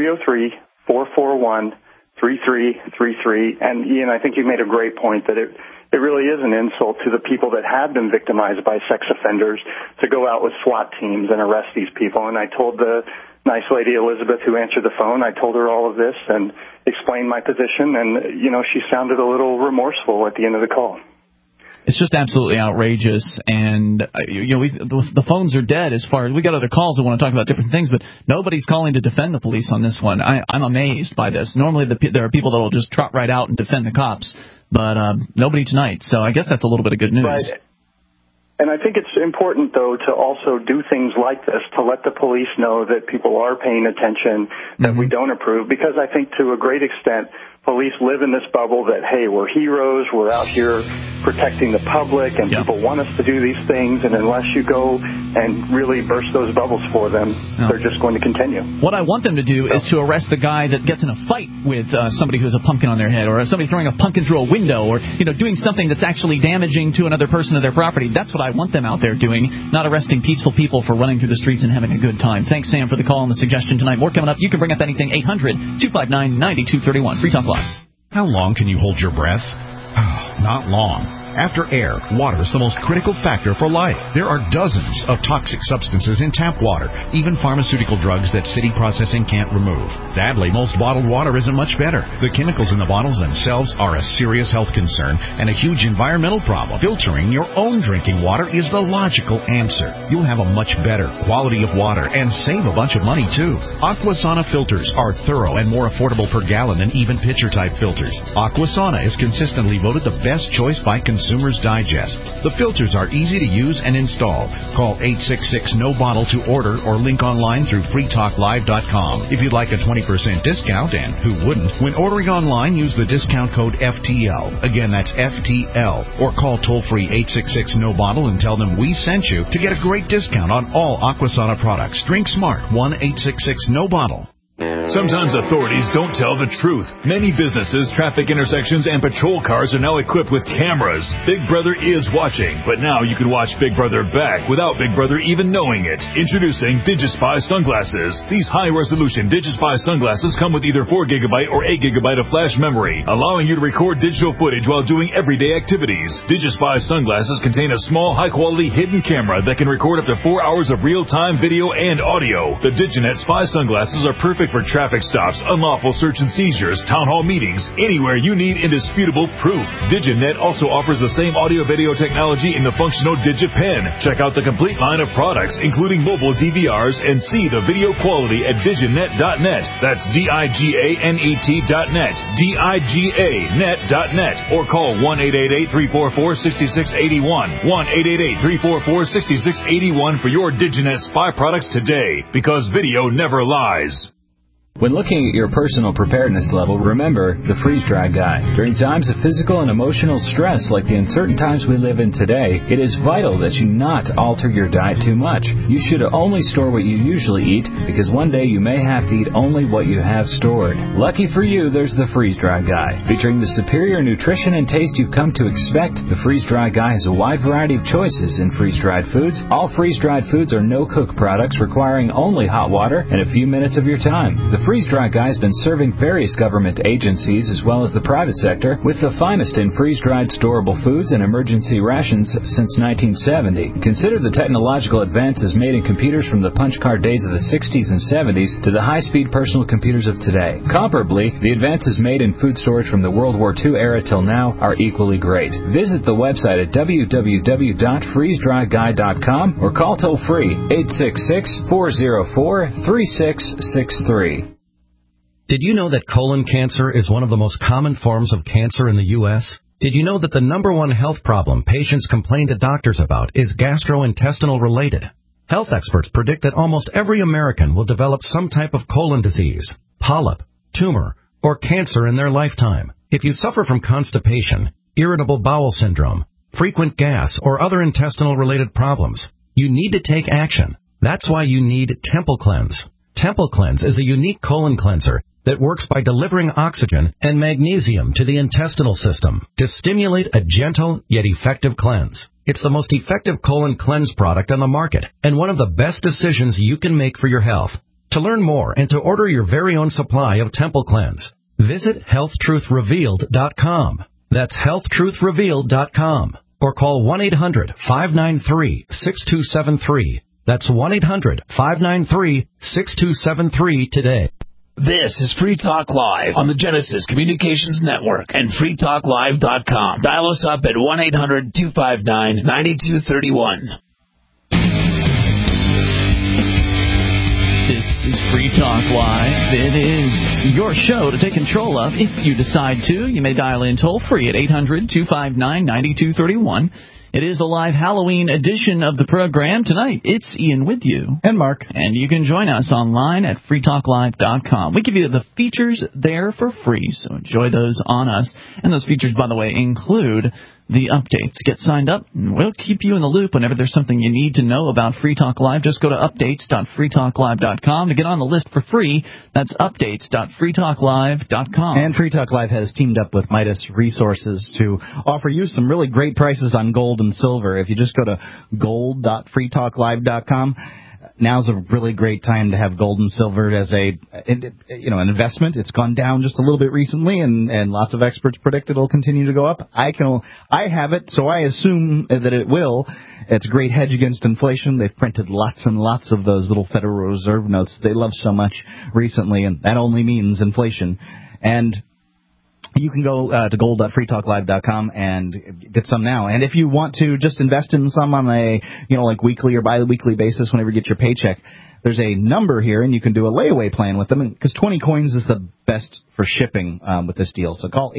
303-441-3333. And Ian, I think you made a great point that it really is an insult to the people that have been victimized by sex offenders to go out with SWAT teams and arrest these people. And I told the nice lady Elizabeth who answered the phone, I told her all of this and explained my position, and she sounded a little remorseful at the end of the call. It's just absolutely outrageous, and the phones are dead as far as we got other calls that want to talk about different things, but nobody's calling to defend the police on this one. I'm amazed by this. Normally there are people that will just trot right out and defend the cops, but nobody tonight. So I guess that's a little bit of good news. Right. And I think it's important, though, to also do things like this to let the police know that people are paying attention, that we don't approve, because I think to a great extent police live in this bubble that, hey, we're heroes, we're out here protecting the public, and people want us to do these things, and unless you go and really burst those bubbles for them, they're just going to continue. What I want them to do is to arrest the guy that gets in a fight with somebody who has a pumpkin on their head, or somebody throwing a pumpkin through a window, or doing something that's actually damaging to another person or their property. That's what I want them out there doing, not arresting peaceful people for running through the streets and having a good time. Thanks, Sam, for the call and the suggestion tonight. More coming up. You can bring up anything. 800-259-9231. Free Talk Live. How long can you hold your breath? Not long. After air, water is the most critical factor for life. There are dozens of toxic substances in tap water, even pharmaceutical drugs that city processing can't remove. Sadly, most bottled water isn't much better. The chemicals in the bottles themselves are a serious health concern and a huge environmental problem. Filtering your own drinking water is the logical answer. You'll have a much better quality of water and save a bunch of money, too. Aquasana filters are thorough and more affordable per gallon than even pitcher-type filters. Aquasana is consistently voted the best choice by Consumers Digest. The filters are easy to use and install. Call 866-NO-BOTTLE to order or link online through freetalklive.com. If you'd like a 20% discount, and who wouldn't, when ordering online, use the discount code FTL. Again, that's FTL. Or call toll-free 866-NO-BOTTLE and tell them we sent you to get a great discount on all Aquasana products. Drink smart. 1-866-NO-BOTTLE. Sometimes authorities don't tell the truth. Many businesses, traffic intersections, and patrol cars are now equipped with cameras. Big Brother is watching, but now you can watch Big Brother back without Big Brother even knowing it. Introducing DigiSpy sunglasses. These high-resolution DigiSpy sunglasses come with either 4GB or 8GB of flash memory, allowing you to record digital footage while doing everyday activities. DigiSpy sunglasses contain a small, high-quality hidden camera that can record up to 4 hours of real-time video and audio. The DigiNet Spy sunglasses are perfect for traffic stops, unlawful search and seizures, town hall meetings, anywhere you need indisputable proof. DigiNet also offers the same audio-video technology in the functional DigiPen. Check out the complete line of products, including mobile DVRs, and see the video quality at diginet.net. That's DIGANET.net. DIGANet.net. Or call 1-888-344-6681. 1-888-344-6681 for your DigiNet Spy products today, because video never lies. When looking at your personal preparedness level, remember the freeze-dry guide. During times of physical and emotional stress like the uncertain times we live in today, it is vital that you not alter your diet too much. You should only store what you usually eat, because one day you may have to eat only what you have stored. Lucky for you, there's the freeze-dry guide. Featuring the superior nutrition and taste you've come to expect, the freeze-dry guide has a wide variety of choices in freeze-dried foods. All freeze-dried foods are no-cook products requiring only hot water and a few minutes of your time. The Freeze-Dry Guide has been serving various government agencies as well as the private sector with the finest in freeze-dried storable foods and emergency rations since 1970. Consider the technological advances made in computers from the punch card days of the 60s and 70s to the high-speed personal computers of today. Comparably, the advances made in food storage from the World War II era till now are equally great. Visit the website at www.freezedryguide.com or call toll-free 866-404-3663. Did you know that colon cancer is one of the most common forms of cancer in the U.S.? Did you know that the number one health problem patients complain to doctors about is gastrointestinal related? Health experts predict that almost every American will develop some type of colon disease, polyp, tumor, or cancer in their lifetime. If you suffer from constipation, irritable bowel syndrome, frequent gas, or other intestinal related problems, you need to take action. That's why you need Temple Cleanse. Temple Cleanse is a unique colon cleanser that works by delivering oxygen and magnesium to the intestinal system to stimulate a gentle yet effective cleanse. It's the most effective colon cleanse product on the market and one of the best decisions you can make for your health. To learn more and to order your very own supply of Temple Cleanse, visit healthtruthrevealed.com. That's healthtruthrevealed.com. Or call 1-800-593-6273. That's 1-800-593-6273 today. This is Free Talk Live on the Genesis Communications Network and freetalklive.com. Dial us up at 1-800-259-9231. This is Free Talk Live. It is your show to take control of if you decide to. You may dial in toll-free at 800-259-9231. It is a live Halloween edition of the program. Tonight, it's Ian with you. And Mark. And you can join us online at freetalklive.com. We give you the features there for free, so enjoy those on us. And those features, by the way, include the updates. Get signed up, and we'll keep you in the loop whenever there's something you need to know about Free Talk Live. Just go to updates.freetalklive.com to get on the list for free. That's updates.freetalklive.com. And Free Talk Live has teamed up with Midas Resources to offer you some really great prices on gold and silver. If you just go to gold.freetalklive.com, now's a really great time to have gold and silver as an investment. It's gone down just a little bit recently, and lots of experts predict it'll continue to go up. I have it, so I assume that it will. It's a great hedge against inflation. They've printed lots and lots of those little Federal Reserve notes they love so much recently, and that only means inflation. And you can go to gold.freetalklive.com and get some now. And if you want to just invest in some on a, weekly or bi-weekly basis whenever you get your paycheck, there's a number here, and you can do a layaway plan with them, because 20 coins is the best for shipping with this deal. So call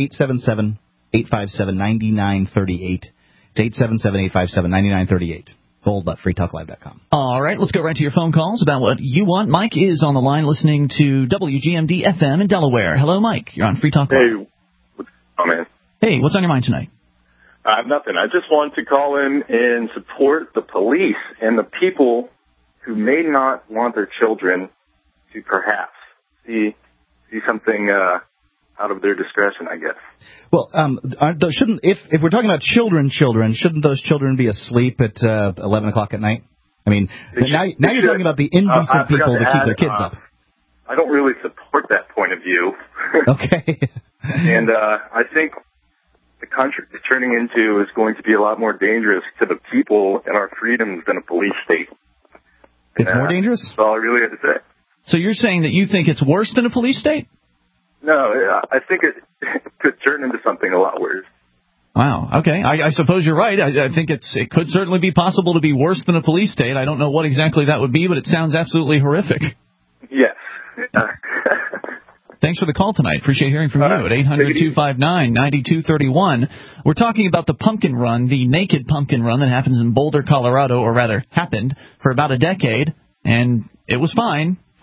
877-857-9938. It's 877-857-9938. Gold.freetalklive.com. All right, let's go right to your phone calls about what you want. Mike is on the line listening to WGMD FM in Delaware. Hello, Mike. You're on Free Talk Live. Hey, what's going on, man? Hey, what's on your mind tonight? Nothing. I just wanted to call in and support the police and the people who may not want their children to perhaps see something out of their discretion, I guess. Well, if we're talking about children, shouldn't those children be asleep at 11 o'clock at night? I mean, now you're talking about the indecent people to keep their kids up. I don't really support that point of view. Okay. And I think the country is turning into is going to be a lot more dangerous to the people and our freedoms than a police state. It's more dangerous? That's all I really had to say. So you're saying that you think it's worse than a police state? No, I think it could turn into something a lot worse. Wow. Okay. I suppose you're right. I think it could certainly be possible to be worse than a police state. I don't know what exactly that would be, but it sounds absolutely horrific. Yes. Thanks for the call tonight. Appreciate hearing from you at 800-259-9231. We're talking about the pumpkin run, the naked pumpkin run that happens in Boulder, Colorado, or rather happened for about a decade, and it was fine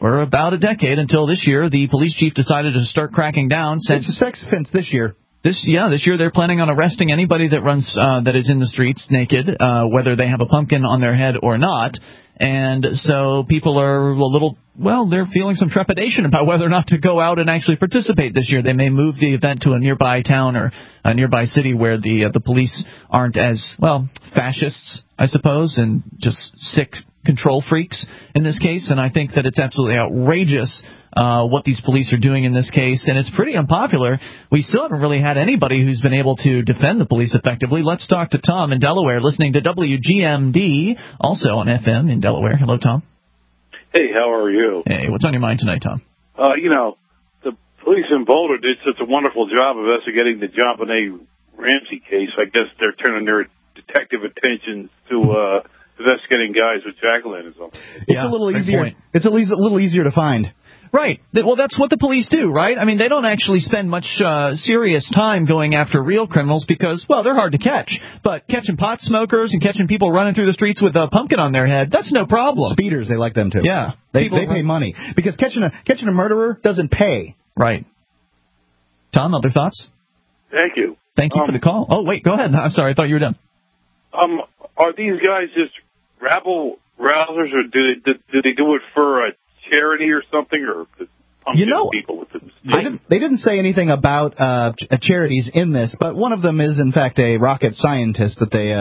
for about a decade until this year. The police chief decided to start cracking down. It's a sex offense this year. This year they're planning on arresting anybody that runs that is in the streets naked, whether they have a pumpkin on their head or not. And so people are a little, they're feeling some trepidation about whether or not to go out and actually participate this year. They may move the event to a nearby town or a nearby city where the police aren't as, fascists, I suppose, and just sick control freaks in this case. And I think that it's absolutely outrageous what these police are doing in this case, and it's pretty unpopular. We still haven't really had anybody who's been able to defend the police effectively. Let's talk to Tom in Delaware, listening to WGMD, also on FM in Delaware. Hello, Tom. Hey, how are you? Hey, what's on your mind tonight, Tom? The police in Boulder did such a wonderful job investigating the John Benet Ramsey case. I guess they're turning their detective attention to investigating guys with jack-o'-lanterns. It's a little easier. It's at least a little easier to find. Right. Well, that's what the police do, right? I mean, they don't actually spend much serious time going after real criminals because, they're hard to catch. But catching pot smokers and catching people running through the streets with a pumpkin on their head, that's no problem. Speeders, they like them too. Yeah. They pay money. Because catching a murderer doesn't pay. Right. Tom, other thoughts? Thank you. Thank you for the call. Oh, wait, go ahead. I'm sorry, I thought you were done. Are these guys just rabble-rousers, or do they do it for a charity or something, or people with it? They didn't say anything about charities in this, but one of them is in fact a rocket scientist that they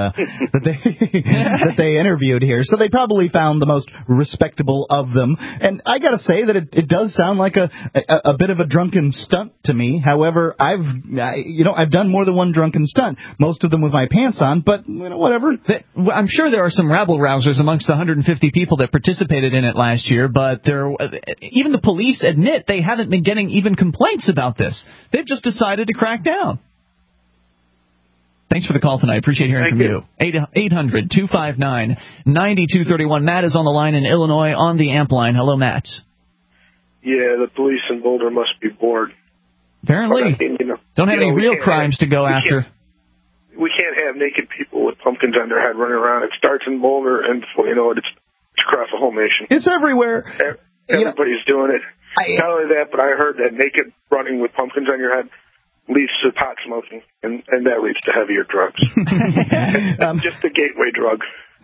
that they interviewed here. So they probably found the most respectable of them. And I got to say that it does sound like a bit of a drunken stunt to me. However, I've done more than one drunken stunt, most of them with my pants on, but whatever. I'm sure there are some rabble-rousers amongst the 150 people that participated in it last year, but even the police admit they haven't been getting even complaints about this. They've just decided to crack down. Thanks for the call tonight. Appreciate hearing from you. 800-259-9231. Matt is on the line in Illinois on the AMP line. Hello, Matt. Yeah, the police in Boulder must be bored. Apparently. Don't have any real crimes to go after. We can't have naked people with pumpkins on their head running around. It starts in Boulder, and it's across the whole nation. It's everywhere. Everybody's doing it. Not only that, but I heard that naked running with pumpkins on your head leads to pot smoking, and that leads to heavier drugs. Just a gateway drug.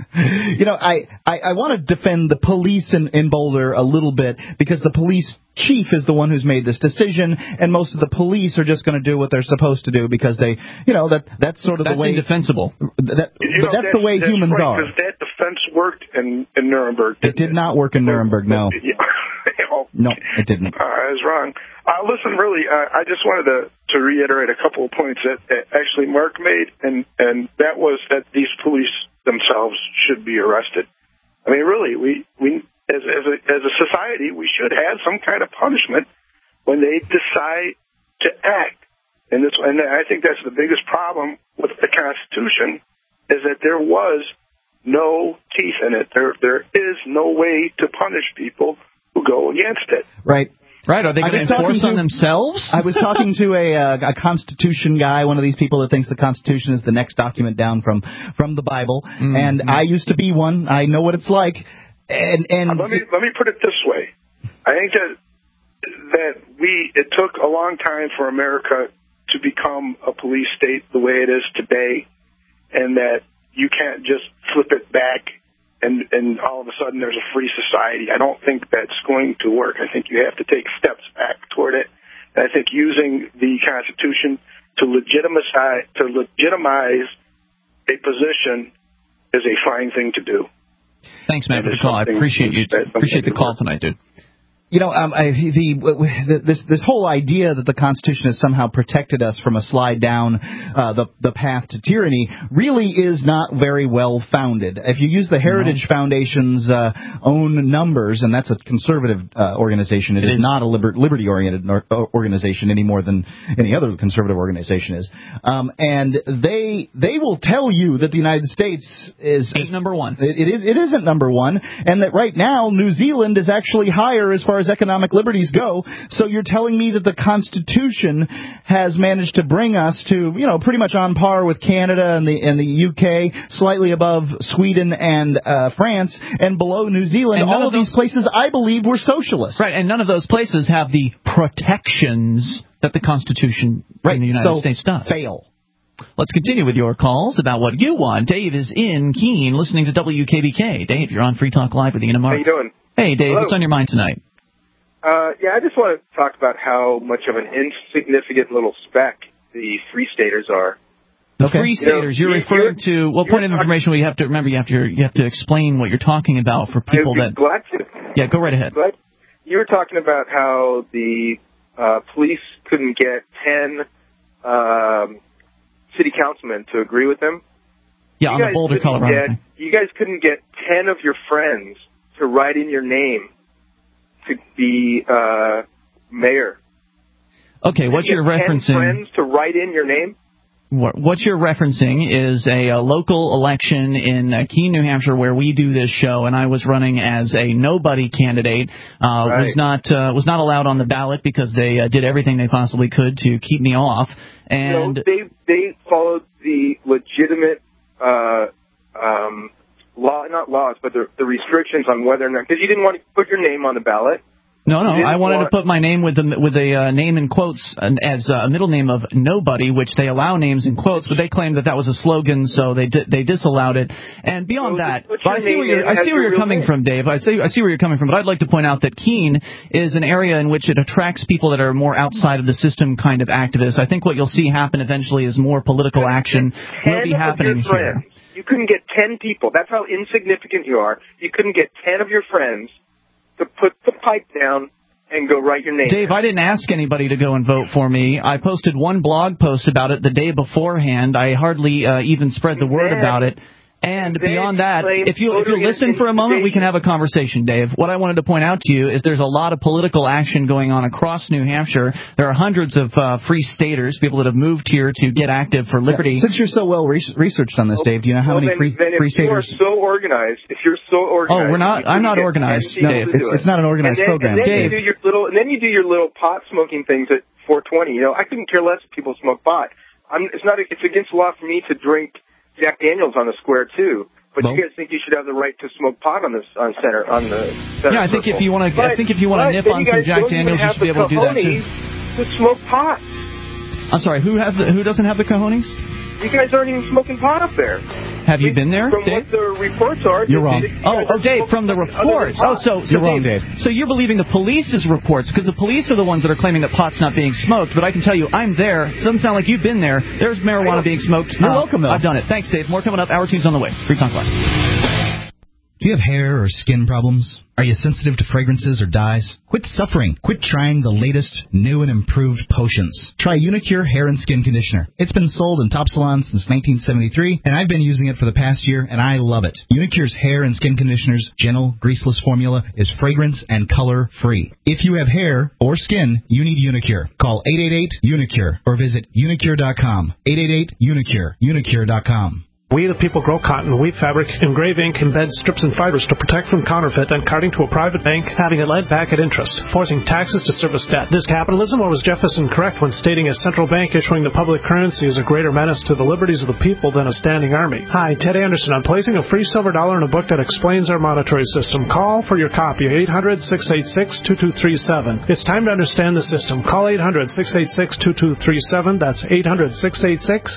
I want to defend the police in Boulder a little bit because the police chief is the one who's made this decision, and most of the police are just going to do what they're supposed to do because they, that's sort of the way. That's indefensible. That's the way humans are. Because that defense worked in Nuremberg. It did not work in Nuremberg, no. No, it didn't. I was wrong. Listen, really, I just wanted to reiterate a couple of points that actually Mark made, and that was that these police themselves should be arrested. I mean, really, we as a society, we should have some kind of punishment when they decide to act. And I think that's the biggest problem with the Constitution is that there was no teeth in it. There is no way to punish people who go against it. Right. Right, are they going to enforce on themselves? I was talking to a Constitution guy, one of these people that thinks the Constitution is the next document down from the Bible, and I used to be one. I know what it's like. And let me put it this way. I think that it took a long time for America to become a police state the way it is today, and that you can't just flip it back and all of a sudden there's a free society. I don't think that's going to work. I think you have to take steps back toward it. And I think using the Constitution to legitimize a position is a fine thing to do. Thanks, man, for the call. I appreciate the call tonight, dude. This whole idea that the Constitution has somehow protected us from a slide down the path to tyranny really is not very well founded. If you use the Heritage Foundation's own numbers, and that's a conservative organization, it is not a liberty-oriented organization any more than any other conservative organization is. And they will tell you that the United States ain't number one. It isn't number one, and that right now New Zealand is actually higher as far as as economic liberties go. So you're telling me that the Constitution has managed to bring us to, pretty much on par with Canada and the UK, slightly above Sweden and France, and below New Zealand. And all of these places, I believe, were socialist. Right, and none of those places have the protections that the Constitution in the United States does. Fail. Let's continue with your calls about what you want. Dave is in Keene, listening to WKBK. Dave, you're on Free Talk Live with Ian and Mark. How you doing? Hey, Dave, Hello. what's on your mind tonight? I just want to talk about how much of an insignificant little speck the Free Staters are. The Free Staters, you're referring to what point of information we have to remember? You have to explain what you're talking about for people I'd be glad to. Yeah, go right ahead. But you were talking about how the police couldn't get 10 city councilmen to agree with them. Yeah, on the Boulder, Colorado thing. You guys couldn't get 10 of your friends to write in your name to be mayor. Okay, what you're referencing? 10 friends to write in your name? What you're referencing is a local election in Keene, New Hampshire, where we do this show, and I was running as a nobody candidate. Was not allowed on the ballot because they did everything they possibly could to keep me off. And they followed the legitimate not laws, but the restrictions on whether or not, because you didn't want to put your name on the ballot. No, I wanted to put my name with a name in quotes as a middle name of nobody, which they allow names in quotes, but they claimed that was a slogan, so they disallowed it. And beyond that, I see where you're coming from, Dave. I see where you're coming from, but I'd like to point out that Keene is an area in which it attracts people that are more outside of the system kind of activists. I think what you'll see happen eventually is more political action will be happening here. You couldn't get 10 people. That's how insignificant you are. You couldn't get 10 of your friends to put the pipe down and go write your name. Dave, I didn't ask anybody to go and vote for me. I posted one blog post about it the day beforehand. I hardly even spread the word about it. And beyond that, if you listen for a moment, we can have a conversation, Dave. What I wanted to point out to you is there's a lot of political action going on across New Hampshire. There are hundreds of Free Staters, people that have moved here to get active for liberty. Since you're so well researched on this, Dave, do you know how many Free Staters? If you're so organized, I'm not organized, Dave. It's not an organized program. And then you do your little pot smoking things at 420. I couldn't care less if people smoke pot. It's against the law for me to drink Jack Daniels on the square too, but you guys think you should have the right to smoke pot on the center. Yeah, I think if you want to nip on some Jack Daniels, you should be able to do that too. To smoke pot. I'm sorry, who doesn't have the cojones? You guys aren't even smoking pot up there. Have you been there, From Dave? what the reports are. You're wrong. Dave, from the reports. You're wrong, Dave. So you're believing the police's reports, because the police are the ones that are claiming that pot's not being smoked, but I can tell you, I'm there. It doesn't sound like you've been there. There's marijuana being smoked. You're welcome, though. I've done it. Thanks, Dave. More coming up. Hour 2's on the way. Free Talk Live. Do you have hair or skin problems? Are you sensitive to fragrances or dyes? Quit suffering. Quit trying the latest, new and improved potions. Try Unicure Hair and Skin Conditioner. It's been sold in top salons since 1973, and I've been using it for the past year, and I love it. Unicure's Hair and Skin Conditioner's gentle, greaseless formula is fragrance and color-free. If you have hair or skin, you need Unicure. Call 888-UNICURE or visit unicure.com. 888-UNICURE. Unicure.com. We the people grow cotton, weave fabric, engrave ink, embed strips and fibers to protect from counterfeit and carting to a private bank, having it lent back at interest, forcing taxes to service debt. This capitalism, or was Jefferson correct when stating a central bank issuing the public currency is a greater menace to the liberties of the people than a standing army? Hi, Ted Anderson. I'm placing a free silver dollar in a book that explains our monetary system. Call for your copy, 800-686-2237. It's time to understand the system. Call 800-686-2237. That's 800-686